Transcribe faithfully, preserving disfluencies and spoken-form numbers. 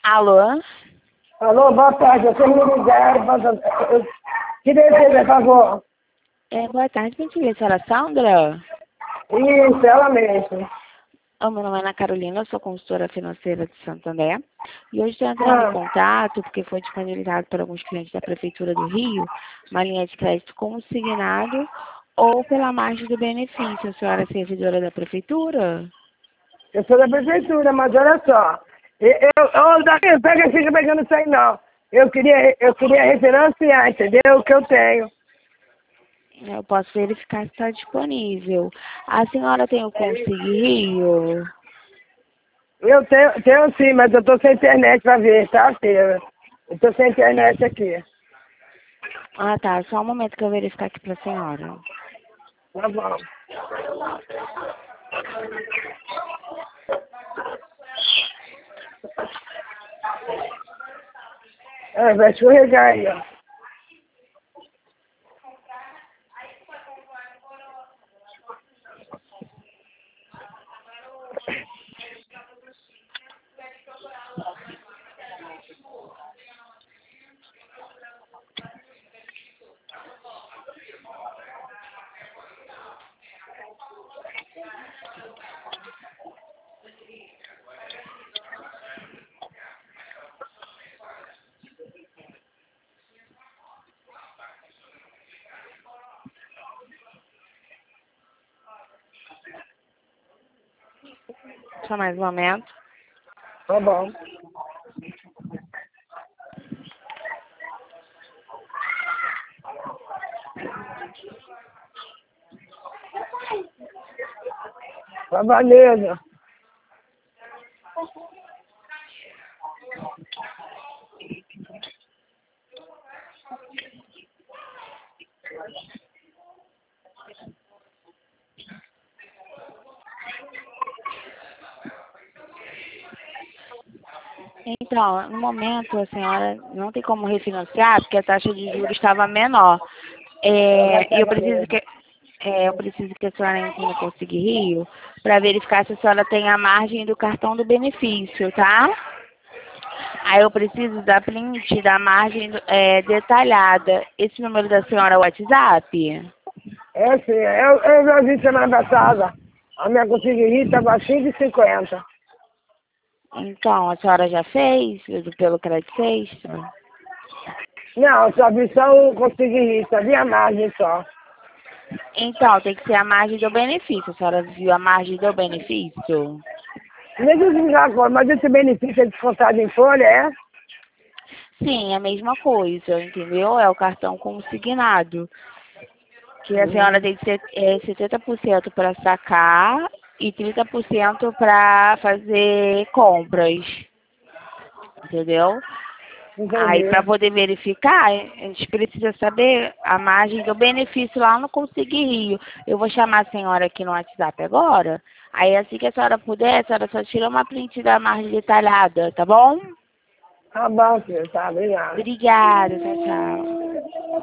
Alô? Alô, boa tarde. Vocês me ligaram, mas eu eu queria dizer, por favor. É, boa tarde, gentileza. A senhora Sandra? Isso, ela mesmo. Oh, meu nome é Ana Carolina, eu sou consultora financeira de Santo André. E hoje estou entrando em Ah, contato porque foi disponibilizado para alguns clientes da Prefeitura do Rio uma linha de crédito consignado ou pela margem do benefício. A senhora é servidora da Prefeitura? eu sou da prefeitura, mas olha só. Eu, eu, eu daqui, pega e fica pegando isso aí, não. Eu queria, eu queria refinanciar, entendeu? O que eu tenho. Eu posso verificar se está disponível. A senhora tem o Consigue Rio? Eu tenho, tenho sim, mas eu tô sem internet pra ver, tá, filha? Eu tô sem internet aqui. Ah, tá. Só um momento que eu verificar aqui para a senhora. Tá bom. É, vai escorregar aí, ó. Só mais um momento. Tá bom. Tá valendo. Então, no momento, a senhora não tem como refinanciar porque a taxa de juros estava menor. É, e eu preciso que, é, eu preciso que a senhora entre no Consigue Rio para verificar se a senhora tem a margem do cartão do benefício, tá? Aí eu preciso da print da margem é, detalhada. Esse número da senhora é o WhatsApp? É sim, eu, eu já vi semana passada. A minha conseguiria estava cinco e cinquenta. Então, a senhora já fez pelo crédito extra? Não, só vi só um conseguiria, só vi a margem só. Então, tem que ser a margem do benefício. A senhora viu a margem do benefício? Nem que já foi, mas esse benefício é descontado em folha, é? Sim, é a mesma coisa, entendeu? É o cartão consignado. Que a senhora Uhum. tem que ser é, setenta por cento para sacar e trinta por cento para fazer compras. Entendeu? Aí, para Entendi. poder verificar, a gente precisa saber a margem do benefício lá no Consigue Rio. Eu vou chamar a senhora aqui no WhatsApp agora. Aí, assim que a senhora puder, a senhora só tira uma print da margem detalhada, tá bom? Tá bom, filho, tá, obrigado. Obrigada, tchau, tchau.